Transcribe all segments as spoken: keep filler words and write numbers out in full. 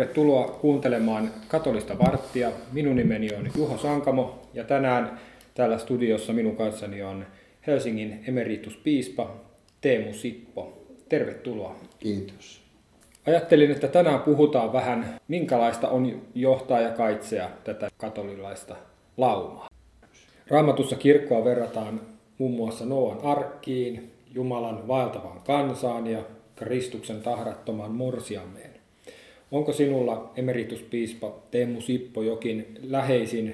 Tervetuloa kuuntelemaan Katolista varttia. Minun nimeni on Juho Sankamo ja tänään täällä studiossa minun kanssani on Helsingin emerituspiispa Teemu Sippo. Tervetuloa. Kiitos. Ajattelin, että tänään puhutaan vähän, minkälaista on johtaa ja kaitsea tätä katolilaista laumaa. Raamatussa kirkkoa verrataan muun muassa Nooan arkkiin, Jumalan vaeltavaan kansaan ja Kristuksen tahrattomaan morsiameen. Onko sinulla, emerituspiispa Teemu Sippo, jokin läheisin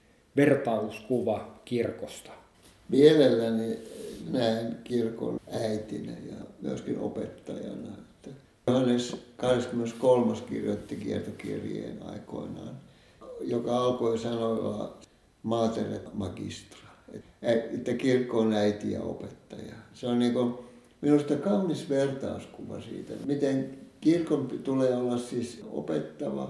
vertauskuva kirkosta? Mielelläni näen kirkon äitinä ja myöskin opettajana. Johannes kahdeskymmeneskolmas kirjoitti kiertokirjeen aikoinaan, joka alkoi sanoilla Mater et Magistra, että kirkko on äiti ja opettaja. Se on niin kuin minusta kaunis vertauskuva siitä, miten kirkon tulee olla siis opettava,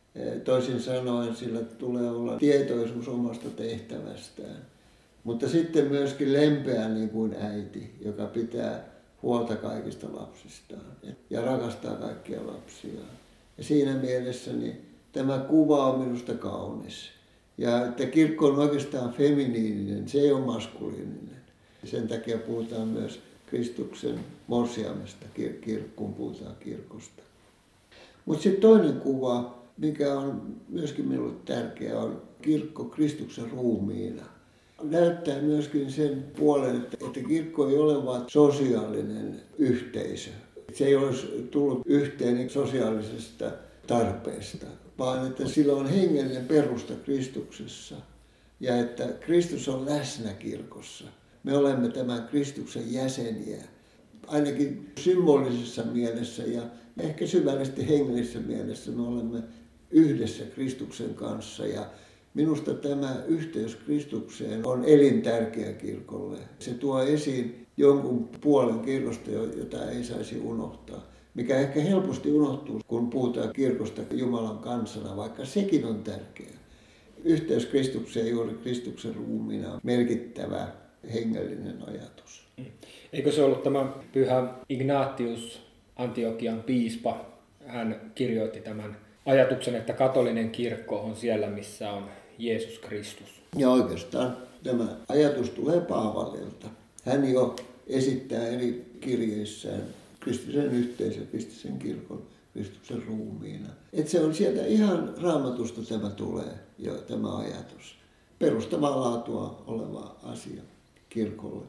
toisin sanoen sillä tulee olla tietoisuus omasta tehtävästään, mutta sitten myöskin lempeä niin kuin äiti, joka pitää huolta kaikista lapsistaan ja rakastaa kaikkia lapsiaan. Ja siinä mielessä niin tämä kuva on minusta kaunis. Ja että kirkko on oikeastaan feminiininen, se ei ole maskuliininen. Sen takia puhutaan myös Kristuksen morsiamesta, kun puhutaan kirkosta. Mutta sitten toinen kuva, mikä on myöskin minulle tärkeä, on kirkko Kristuksen ruumiina. Näyttää myöskin sen puolen, että, että kirkko ei ole vain sosiaalinen yhteisö. Se ei olisi tullut yhteen sosiaalisesta tarpeesta, vaan että sillä on hengellinen perusta Kristuksessa ja että Kristus on läsnä kirkossa. Me olemme tämän Kristuksen jäseniä, ainakin symbolisessa mielessä ja ehkä syvällisesti hengellisessä mielessä me olemme yhdessä Kristuksen kanssa. Ja minusta tämä yhteys Kristukseen on elintärkeä kirkolle. Se tuo esiin jonkun puolen kirkosta, jota ei saisi unohtaa, mikä ehkä helposti unohtuu, kun puhutaan kirkosta Jumalan kansana, vaikka sekin on tärkeä. Yhteys Kristukseen juuri Kristuksen ruumiina on merkittävä hengellinen ajatus. Eikö se ollut tämä pyhä Ignatius, Antiokian piispa? Hän kirjoitti tämän ajatuksen, että katolinen kirkko on siellä, missä on Jeesus Kristus. Ja oikeastaan tämä ajatus tulee Paavalilta. Hän jo esittää eri kirjeissään kristillisen yhteisön, kristillisen kirkon, Kristuksen ruumiina. Että se on sieltä ihan Raamatusta tämä tulee jo tämä ajatus. Perustavaa laatua oleva asia kirkolle.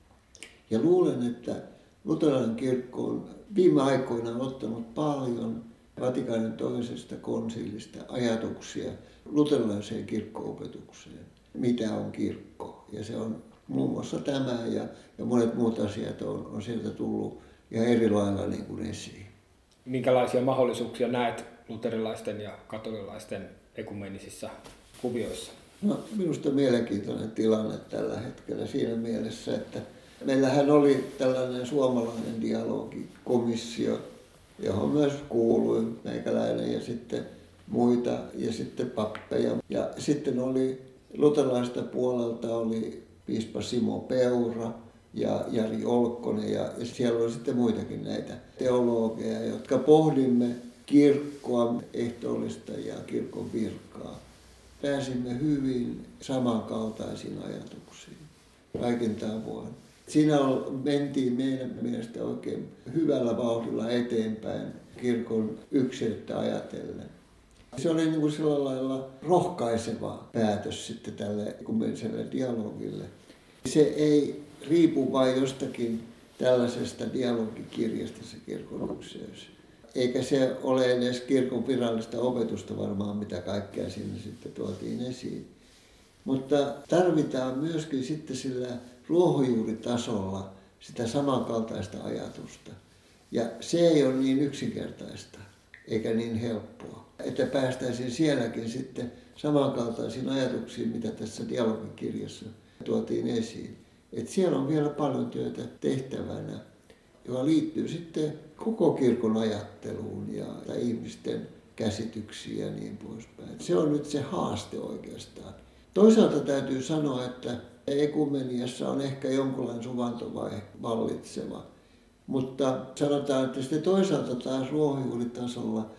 Ja luulen, että luterilainen kirkko on viime aikoina ottanut paljon Vatikaanin toisesta konsilista ajatuksia luterilaiseen kirkko-opetukseen. Mitä on kirkko? Ja se on muun muassa tämä ja, ja monet muut asiat on, on sieltä tullut ihan eri lailla niin kuin esiin. Minkälaisia mahdollisuuksia näet luterilaisten ja katolilaisten ekumenisissa kuvioissa? No, minusta mielenkiintoinen tilanne tällä hetkellä siinä mielessä, että meillähän oli tällainen suomalainen dialogikomissio, johon myös kuului meikäläinen ja sitten muita ja sitten pappeja. Ja sitten oli luterilaisesta puolelta oli piispa Simo Peura ja Jari Olkkonen ja, ja siellä oli sitten muitakin näitä teologeja, jotka pohdimme kirkkoa, ehtoollista ja kirkon virkaa. Pääsimme hyvin samankaltaisiin ajatuksiin kaikin tavoin. Siinä mentiin meidän mielestä oikein hyvällä vauhdilla eteenpäin kirkon yksilöitä ajatellen. Se oli niin kuin sillä lailla rohkaiseva päätös sitten tälle ekumeniselle dialogille. Se ei riipu vain jostakin tällaisesta dialogikirjasta se kirkon ykseys. Eikä se ole edes kirkon virallista opetusta varmaan, mitä kaikkea sinne sitten tuotiin esiin. Mutta tarvitaan myöskin sitten sillä ruohonjuuritasolla sitä samankaltaista ajatusta. Ja se ei ole niin yksinkertaista eikä niin helppoa, että päästäisiin sielläkin sitten samankaltaisiin ajatuksiin, mitä tässä dialogikirjassa tuotiin esiin. Että siellä on vielä paljon työtä tehtävänä, joka liittyy sitten koko kirkon ajatteluun ja ihmisten käsityksiin ja niin poispäin. Se on nyt se haaste oikeastaan. Toisaalta täytyy sanoa, että ekumeniassa on ehkä jonkunlainen suvantovaihe vallitseva. Mutta sanotaan, että sitten toisaalta taas ruohonjuuritasolla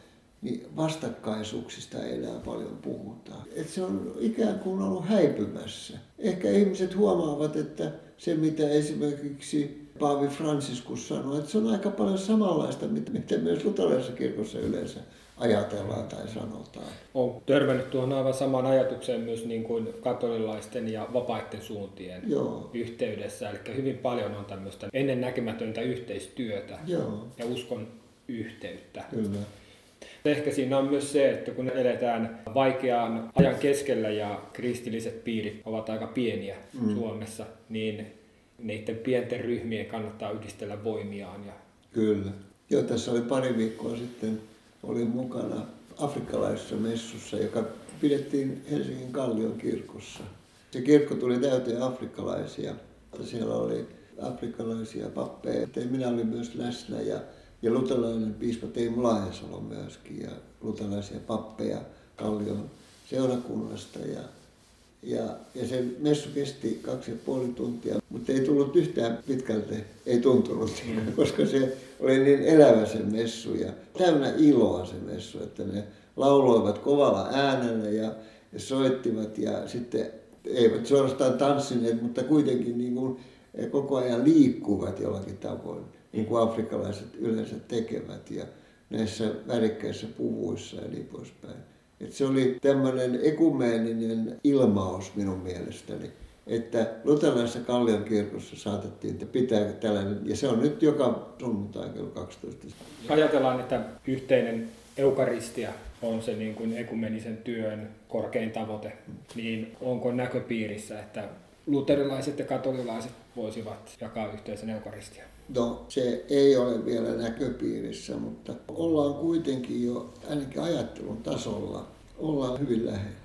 niin vastakkaisuuksista ei enää paljon puhuta. Et se on ikään kuin ollut häipymässä. Ehkä ihmiset huomaavat, että se mitä esimerkiksi Paavi Franciscus sanoi, että se on aika paljon samanlaista, mitä myös luterilaisessa kirkossa yleensä ajatellaan tai sanotaan. Olen törmännyt tuohon aivan samaan ajatukseen myös niin kuin katolilaisten ja vapaiden suuntien Joo. yhteydessä. Eli hyvin paljon on tämmöistä ennennäkemätöntä yhteistyötä Joo. ja uskon yhteyttä. Kyllä. Ehkä siinä on myös se, että kun eletään vaikean ajan keskellä ja kristilliset piirit ovat aika pieniä mm. Suomessa, niin niiden pienten ryhmien kannattaa yhdistellä voimiaan. Ja... Kyllä. Joo, tässä oli pari viikkoa sitten, olin mukana afrikkalaisessa messussa, joka pidettiin Helsingin Kallion kirkossa. Se kirkko tuli täyteen afrikkalaisia. Siellä oli afrikkalaisia pappeja. Minä olin myös läsnä ja, ja luterilainen piispa Teemu Laajasalo myöskin ja luterilaisia pappeja Kallion seurakunnasta. Ja, ja, ja se messu kesti kaksi ja puoli tuntia, mutta ei tullut yhtään pitkältä, ei tuntunut, mm. koska se oli niin elävä se messu ja täynnä iloa se messu, että ne lauloivat kovalla äänellä ja, ja soittivat ja sitten eivät suorastaan tanssineet, mutta kuitenkin niin kuin koko ajan liikkuvat jollakin tavoin, niin kuin afrikkalaiset yleensä tekevät ja näissä värikkäissä puvuissa ja niin poispäin. Et se oli tämmöinen ekumeeninen ilmaus minun mielestäni, että luterilaisessa Kallion kirkossa saatettiin pitää tällainen, ja se on nyt joka sunnuntai kello kaksitoista. Ajatellaan, että yhteinen eukaristia on se niin kuin ekumenisen työn korkein tavoite, niin onko näköpiirissä, että luterilaiset ja katolilaiset voisivat jakaa yhteisen eukaristia? No, se ei ole vielä näköpiirissä, mutta ollaan kuitenkin jo ainakin ajattelun tasolla, ollaan hyvin lähellä.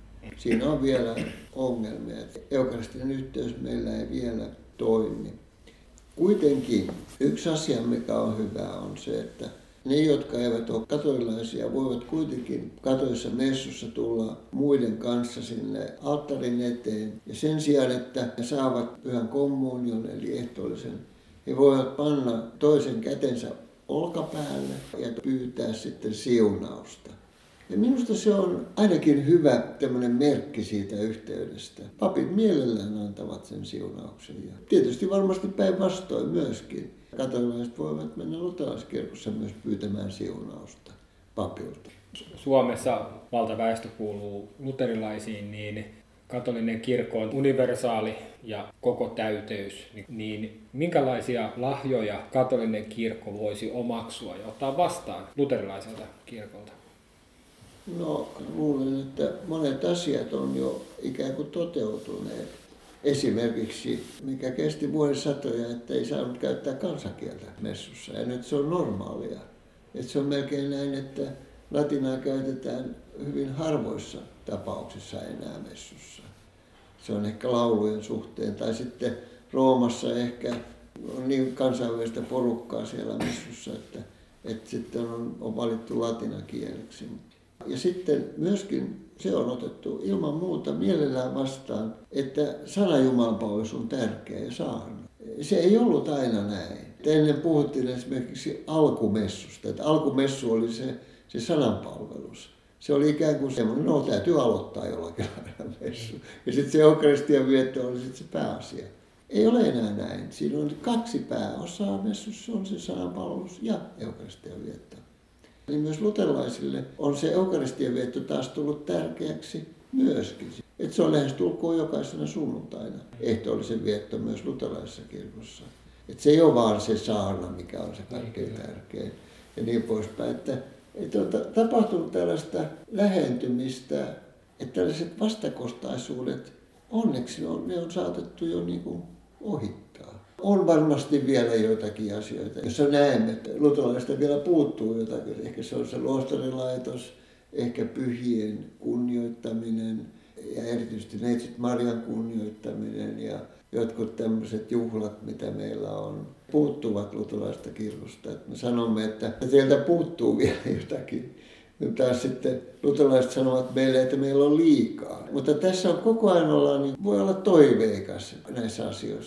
Siinä on vielä ongelmia, että eukaristinen yhteys meillä ei vielä toimi. Kuitenkin yksi asia, mikä on hyvä, on se, että ne, jotka eivät ole katolilaisia, voivat kuitenkin katolisessa messussa tulla muiden kanssa sinne alttarin eteen. Ja sen sijaan, että he saavat pyhän kommunion eli ehtoollisen, he voivat panna toisen kätensä olkapäälle ja pyytää sitten siunausta. Ja minusta se on ainakin hyvä tämmöinen merkki siitä yhteydestä. Papit mielellään antavat sen siunauksen. Ja tietysti varmasti päinvastoin myöskin. Katolilaiset voivat mennä luterilaiskirkossa myös pyytämään siunausta papilta. Suomessa valtaväestö kuuluu luterilaisiin, niin katolinen kirkko on universaali ja koko täyteys. Niin minkälaisia lahjoja katolinen kirkko voisi omaksua ja ottaa vastaan luterilaiselta kirkolta? No, luulen, että monet asiat on jo ikään kuin toteutuneet. Esimerkiksi, mikä kesti vuosisatoja, että ei saanut käyttää kansankieltä messussa. Ja nyt se on normaalia. Että se on melkein näin, että latinaa käytetään hyvin harvoissa tapauksissa enää messussa. Se on ehkä laulujen suhteen. Tai sitten Roomassa ehkä on niin kansainvälistä porukkaa siellä messussa, että, että sitten on, on valittu latinakieleksi. Ja sitten myöskin se on otettu ilman muuta mielellään vastaan, että sana Jumalanpalvelus on tärkeä ja saarna. Se ei ollut aina näin. Ennen puhuttiin esimerkiksi alkumessusta, että alkumessu oli se, se sananpalvelus. Se oli ikään kuin semmoinen, no täytyy aloittaa jollakin lailla messu. Ja sitten se eukaristian vietto oli sitten se pääasia. Ei ole enää näin. Siinä on kaksi pääosaa messussa, on se sananpalvelus ja eukaristian vietto. Niin myös luterilaisille on se eukaristian vietto taas tullut tärkeäksi myöskin. Että se on lähestulkoon jokaisena sunnuntaina ehtoollisen vietto myös luterilaisessa kirkossa. Että se ei ole vaan se saarna, mikä on se kaikkein tärkein ja niin poispäin. Että, että on tapahtunut tällaista lähentymistä, että tällaiset vastakostaisuudet, onneksi on, ne on saatettu jo niin kuin ohittaa. On varmasti vielä joitakin asioita, joissa näemme, että luterilaisista vielä puuttuu jotakin. Ehkä se on se luostarilaitos, ehkä pyhien kunnioittaminen ja erityisesti neitsyt Marian kunnioittaminen ja jotkut tämmöiset juhlat, mitä meillä on, puuttuvat luterilaisesta kirkosta. Me sanomme, että teiltä puuttuu vielä jotakin. Nyt taas sitten luterilaiset sanovat meille, että meillä on liikaa. Mutta tässä on koko ajan ollaan, niin voi olla toiveikas näissä asioissa.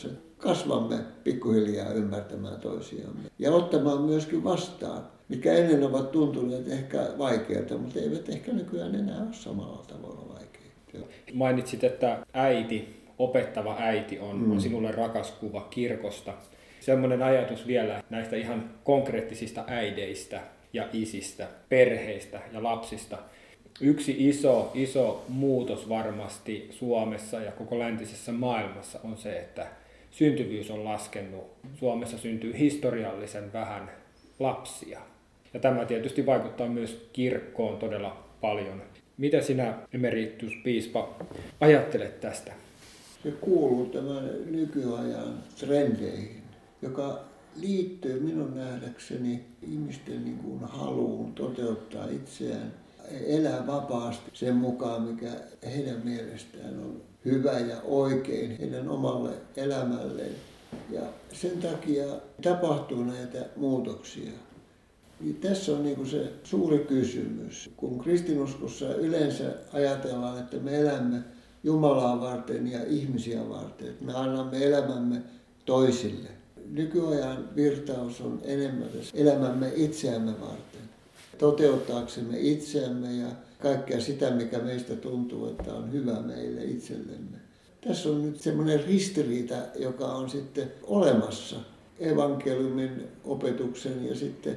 kasvamme pikkuhiljaa ymmärtämään toisiamme ja ottamaan myöskin vastaan, mikä ennen ovat tuntuneet ehkä vaikeilta, mutta eivät ehkä nykyään enää ole samalla tavalla vaikeita. Mainitsit, että äiti, opettava äiti on, mm. on sinulle rakas kuva kirkosta. Semmoinen ajatus vielä näistä ihan konkreettisista äideistä ja isistä, perheistä ja lapsista. Yksi iso, iso muutos varmasti Suomessa ja koko läntisessä maailmassa on se, että syntyvyys on laskenut. Suomessa syntyy historiallisen vähän lapsia. Ja tämä tietysti vaikuttaa myös kirkkoon todella paljon. Mitä sinä, emerituspiispa, ajattelet tästä? Se kuuluu tämän nykyajan trendeihin, joka liittyy minun nähdäkseni ihmisten niin kuin haluun toteuttaa itseään, elää vapaasti sen mukaan, mikä heidän mielestään on hyvä ja oikein heidän omalle elämälleen. Ja sen takia tapahtuu näitä muutoksia. Ja tässä on niin kuin se suuri kysymys. Kun kristinuskossa yleensä ajatellaan, että me elämme Jumalaa varten ja ihmisiä varten, että me annamme elämämme toisille. Nykyajan virtaus on enemmän elämämme itseämme varten. Toteuttaaksemme itseämme ja kaikkea sitä, mikä meistä tuntuu, että on hyvä meille itsellemme. Tässä on nyt semmoinen ristiriita, joka on sitten olemassa evankeliumin opetuksen ja sitten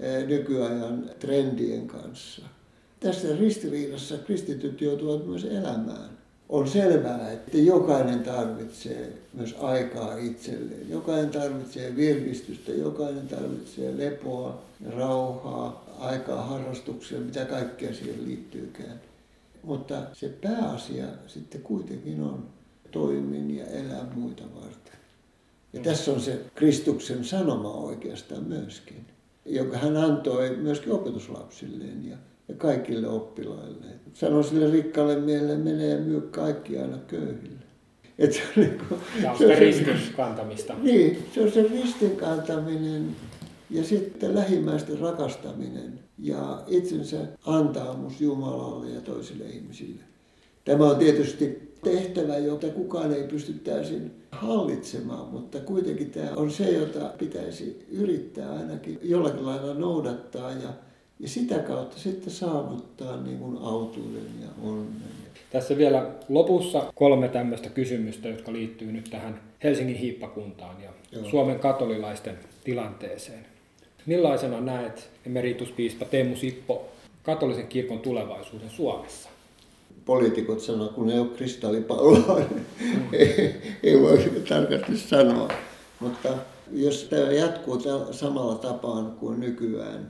nykyajan trendien kanssa. Tässä ristiriidassa kristityt joutuvat myös elämään. On selvää, että jokainen tarvitsee myös aikaa itselleen. Jokainen tarvitsee virkistystä, jokainen tarvitsee lepoa, rauhaa, aikaa harrastuksia, mitä kaikkea siihen liittyykään. Mutta se pääasia sitten kuitenkin on toimin ja elää muita varten. Ja tässä on se Kristuksen sanoma oikeastaan myöskin, jonka hän antoi myöskin opetuslapsilleen ja ja kaikille oppilaille. Sano sille rikkaalle miehelle, menee ja myy kaikki aina köyhille. Et se on niin kuin, Tämä on sitä ristin kantamista. Niin, se on se ristin kantaminen ja sitten lähimmäisten rakastaminen ja itsensä antaamus Jumalalle ja toisille ihmisille. Tämä on tietysti tehtävä, jota kukaan ei pysty täysin hallitsemaan, mutta kuitenkin tämä on se, jota pitäisi yrittää ainakin jollakin lailla noudattaa ja Ja sitä kautta sitten saavuttaa niin kuin autuuden ja onnen. Tässä vielä lopussa kolme tämmöistä kysymystä, jotka liittyy nyt tähän Helsingin hiippakuntaan ja Joo. Suomen katolilaisten tilanteeseen. Millaisena näet, emerituspiispa Teemu Sippo, katolisen kirkon tulevaisuuden Suomessa? Poliitikot sanoo, kun ei ole kristallipalloa, mm. ei, ei voi tarkasti sanoa. Mutta jos tämä jatkuu samalla tapaan kuin nykyään,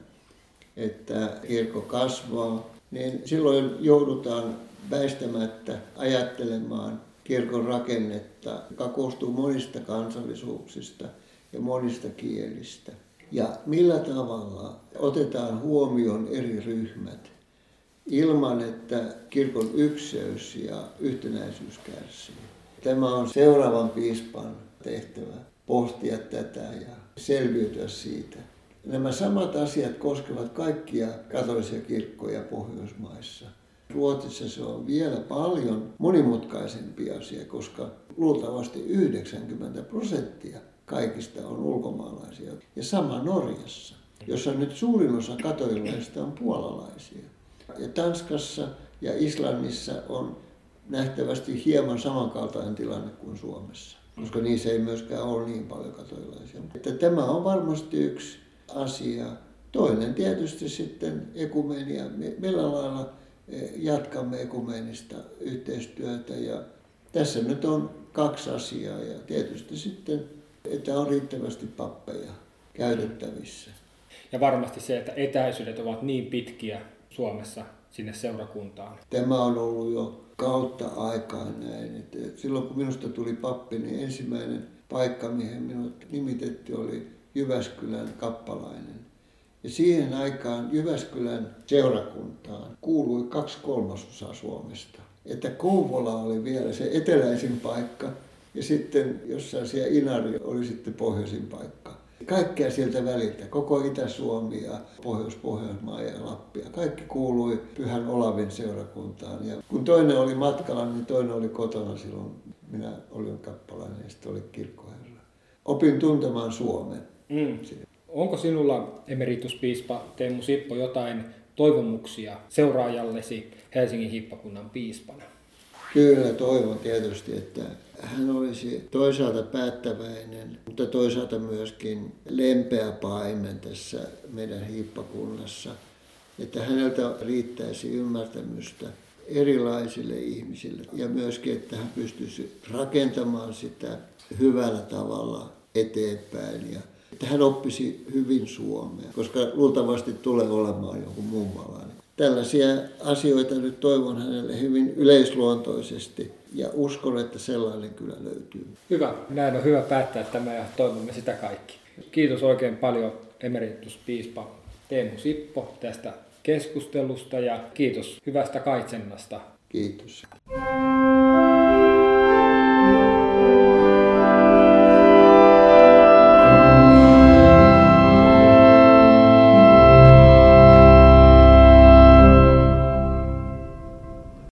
että kirkko kasvaa, niin silloin joudutaan väistämättä ajattelemaan kirkon rakennetta, joka koostuu monista kansallisuuksista ja monista kielistä. Ja millä tavalla otetaan huomioon eri ryhmät ilman, että kirkon ykseys ja yhtenäisyys kärsii. Tämä on seuraavan piispan tehtävä, pohtia tätä ja selviytyä siitä. Nämä samat asiat koskevat kaikkia katolisia kirkkoja Pohjoismaissa. Ruotsissa se on vielä paljon monimutkaisempi asia, koska luultavasti yhdeksänkymmentä prosenttia kaikista on ulkomaalaisia. Ja sama Norjassa, jossa nyt suurin osa katolilaisista on puolalaisia. Ja Tanskassa ja Islannissa on nähtävästi hieman samankaltainen tilanne kuin Suomessa, koska niissä ei myöskään ole niin paljon katolilaisia. Että tämä on varmasti yksi asia. Toinen tietysti sitten ekumenia. Millä lailla jatkamme ekumeenista yhteistyötä. Ja tässä nyt on kaksi asiaa ja tietysti sitten, että on riittävästi pappeja käytettävissä. Ja varmasti se, että etäisyydet ovat niin pitkiä Suomessa sinne seurakuntaan. Tämä on ollut jo kautta aikaan näin. Että silloin kun minusta tuli pappi, niin ensimmäinen paikka, mihin minut nimitettiin, oli Jyväskylän kappalainen. Ja siihen aikaan Jyväskylän seurakuntaan kuului kaksi kolmasosaa Suomesta. Että Kouvola oli vielä se eteläisin paikka ja sitten jossain siellä Inari oli sitten pohjoisin paikka. Kaikkea sieltä väliltä, koko Itä-Suomi ja Pohjois-Pohjanmaa ja Lappia, kaikki kuului Pyhän Olavin seurakuntaan. Ja kun toinen oli matkalla, niin toinen oli kotona silloin. Minä olin kappalainen ja sitten oli kirkkoherra. opin tuntemaan Suomen. Mm. Onko sinulla, emerituspiispa Teemu Sippo, jotain toivomuksia seuraajallesi Helsingin hiippakunnan piispana? Kyllä toivon tietysti, että hän olisi toisaalta päättäväinen, mutta toisaalta myöskin lempeä paimen tässä meidän hiippakunnassa. Että häneltä riittäisi ymmärtämystä erilaisille ihmisille ja myöskin, että hän pystyisi rakentamaan sitä hyvällä tavalla eteenpäin ja että hän oppisi hyvin suomea, koska luultavasti tulee olemaan joku muun maalainen. Tällaisia asioita nyt toivon hänelle hyvin yleisluontoisesti ja uskon, että sellainen kyllä löytyy. Hyvä. Näin on hyvä päättää tämä ja toivomme sitä kaikki. Kiitos oikein paljon emerituspiispa Teemu Sippo tästä keskustelusta ja kiitos hyvästä kaitsennasta. Kiitos.